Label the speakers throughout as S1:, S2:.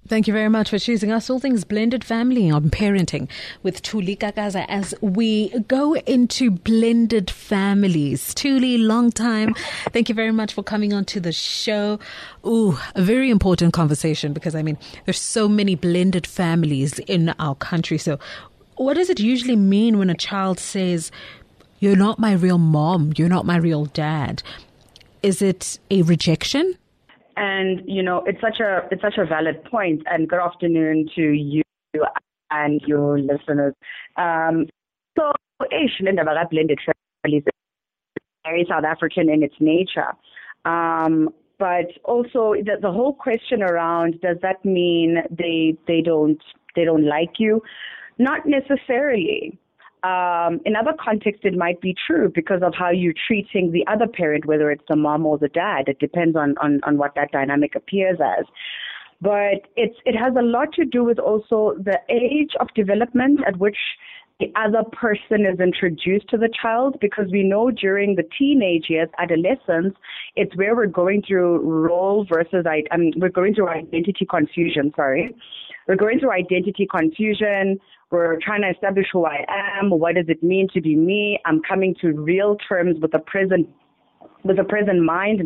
S1: Thank you very much for choosing us. All things blended family on parenting with Thuli Kakaza as we go into blended families. Thuli, long time. Thank you very much for coming on to the show. Ooh, a very important conversation because, there's so many blended families in our country. So what does it usually mean when a child says, "You're not my real mom, you're not my real dad"? Is it a rejection?
S2: And, it's such a valid point. And good afternoon to you and your listeners. So, blended families is very South African in its nature. But also the whole question around, does that mean they don't like you? Not necessarily. In other contexts, it might be true because of how you're treating the other parent, whether it's the mom or the dad. It depends on what that dynamic appears as. But it has a lot to do with also the age of development at which the other person is introduced to the child, because we know during the teenage years, adolescence, it's where we're going through we're going through identity confusion, We're going through identity confusion. We're trying to establish who I am. What does it mean to be me? I'm coming to real terms with the present mind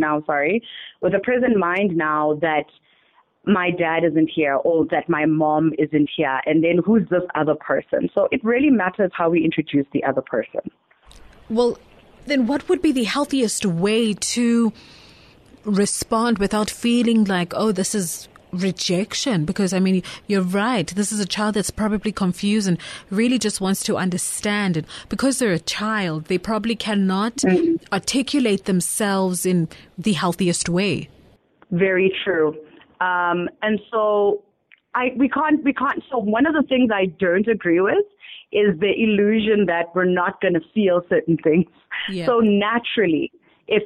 S2: now that my dad isn't here or that my mom isn't here. And then who's this other person? So it really matters how we introduce the other person.
S1: Well, then what would be the healthiest way to respond without feeling like, oh, this is rejection? Because, you're right. This is a child that's probably confused and really just wants to understand. And because they're a child, they probably cannot articulate themselves in the healthiest way.
S2: Very true. And so we can't. So one of the things I don't agree with is the illusion that we're not going to feel certain things. Yeah. So naturally, if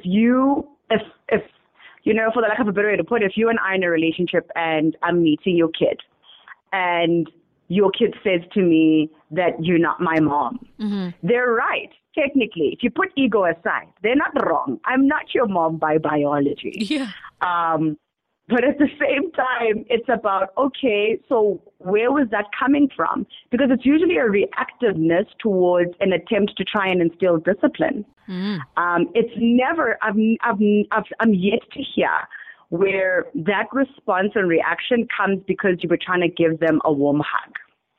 S2: for the lack of a better way to put it, if you and I are in a relationship and I'm meeting your kid and your kid says to me that you're not my mom, they're right. Technically, if you put ego aside, they're not wrong. I'm not your mom by biology.
S1: Yeah.
S2: But at the same time, it's about, okay, so where was that coming from? Because it's usually a reactiveness towards an attempt to try and instill discipline. It's never, I'm yet to hear where that response and reaction comes because you were trying to give them a warm hug.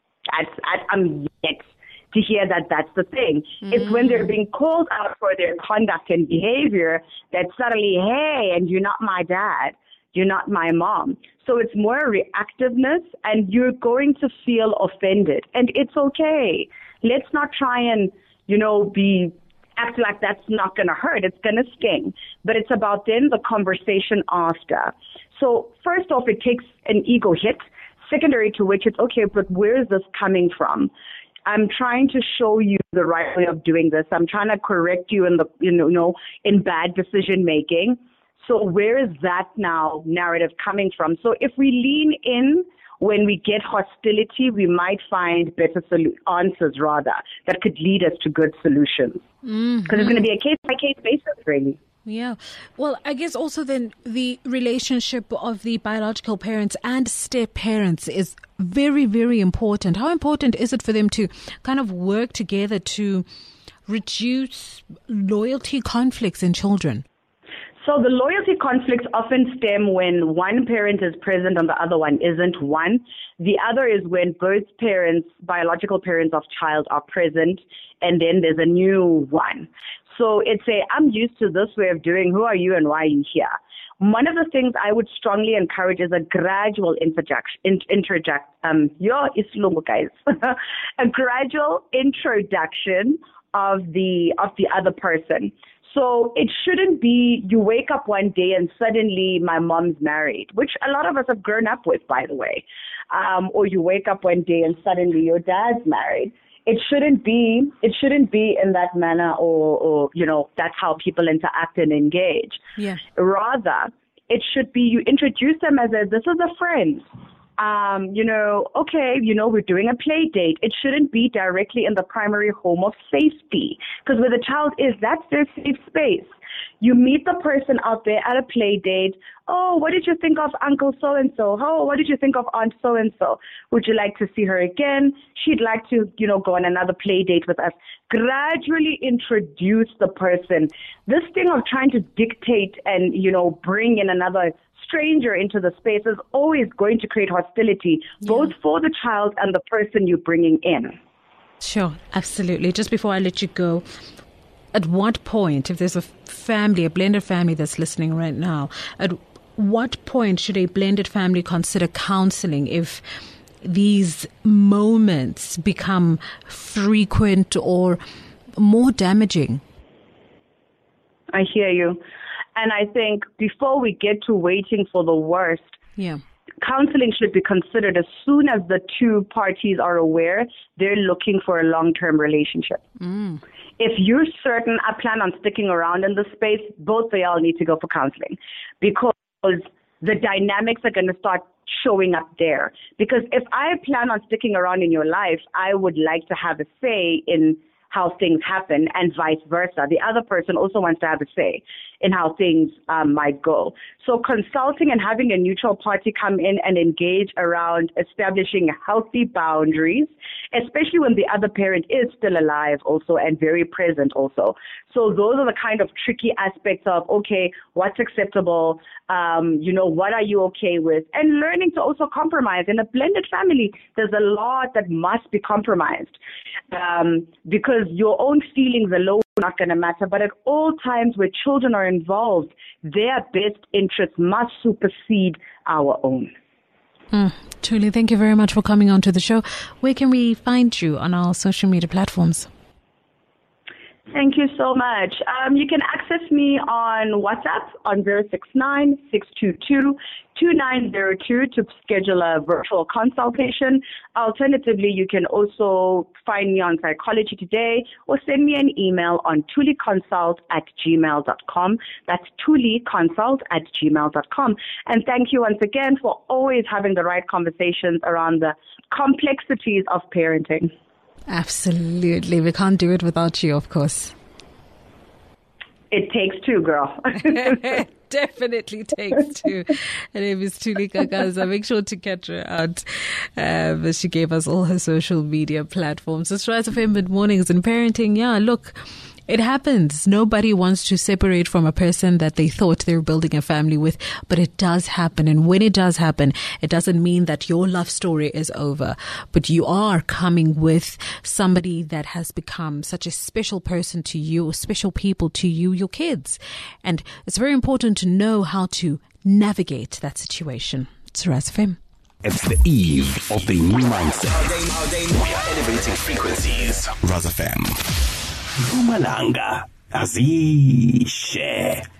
S2: I'm yet to hear that that's the thing. It's when they're being called out for their conduct and behavior that suddenly, hey, and you're not my dad. You're not my mom. So it's more reactiveness, and you're going to feel offended. And it's okay. Let's not try and, act like that's not going to hurt. It's going to sting. But it's about then the conversation after. So first off, it takes an ego hit. Secondary to which it's, okay, but where is this coming from? I'm trying to show you the right way of doing this. I'm trying to correct you in bad decision making. So where is that now narrative coming from? So if we lean in when we get hostility, we might find better answers rather that could lead us to good solutions. Because it's going to be a case-by-case basis, really.
S1: Yeah. Well, I guess also then the relationship of the biological parents and step parents is very, very important. How important is it for them to kind of work together to reduce loyalty conflicts in children?
S2: So the loyalty conflicts often stem when one parent is present and the other one isn't. One. The other is when both parents, biological parents of child, are present, and then there's a new one. So it's I'm used to this way of doing. Who are you and why are you here? One of the things I would strongly encourage is a gradual a gradual introduction of the other person. So it shouldn't be you wake up one day and suddenly my mom's married, which a lot of us have grown up with, by the way. Or you wake up one day and suddenly your dad's married. It shouldn't be in that manner or that's how people interact and engage.
S1: Yeah.
S2: Rather, it should be you introduce them as this is a friend. Okay, we're doing a play date. It shouldn't be directly in the primary home of safety, because where the child is, that's their safe space. You meet the person out there at a play date. Oh, what did you think of Uncle so-and-so? Oh, what did you think of Aunt so-and-so? Would you like to see her again? She'd like to, go on another play date with us. Gradually introduce the person. This thing of trying to dictate and, bring in another stranger into the space is always going to create hostility, both for the child and the person you're bringing in.
S1: Sure, absolutely. Just before I let you go, at what point, if there's a blended family that's listening right now, at what point should a blended family consider counseling if these moments become frequent or more damaging?
S2: I hear you. And I think before we get to waiting for the worst, counseling should be considered as soon as the two parties are aware they're looking for a long-term relationship. If you're certain, I plan on sticking around in this space, both of y'all need to go for counseling, because the dynamics are going to start showing up there. Because if I plan on sticking around in your life, I would like to have a say in how things happen, and vice versa. The other person also wants to have a say in how things might go. So consulting and having a neutral party come in and engage around establishing healthy boundaries, especially when the other parent is still alive also and very present also. So those are the kind of tricky aspects of, okay, what's acceptable? What are you okay with? And learning to also compromise. In a blended family, there's a lot that must be compromised, because your own feelings alone are not going to matter. But at all times where children are involved, their best interests must supersede our own.
S1: Truly, thank you very much for coming on to the show. Where can we find you on our social media platforms?
S2: Thank you so much. You can access me on WhatsApp on 069-622-2902 to schedule a virtual consultation. Alternatively, you can also find me on Psychology Today or send me an email on tuliconsult@gmail.com. That's tuliconsult@gmail.com. And thank you once again for always having the right conversations around the complexities of parenting.
S1: Absolutely. We can't do it without you, of course.
S2: It takes two, girl.
S1: Definitely takes two. Her name is Thuli Kakaza. Make sure to catch her out. She gave us all her social media platforms. It's Rise FM Mid Mornings and Parenting. Yeah, look, it happens. Nobody wants to separate from a person that they thought they were building a family with, but it does happen. And when it does happen, it doesn't mean that your love story is over, but you are coming with somebody that has become such a special person to you, or special people to you, your kids. And it's very important to know how to navigate that situation. It's Rise FM.
S3: It's the eve of the new mindset. We are elevating frequencies. Rise FM. Mpumalanga azishe.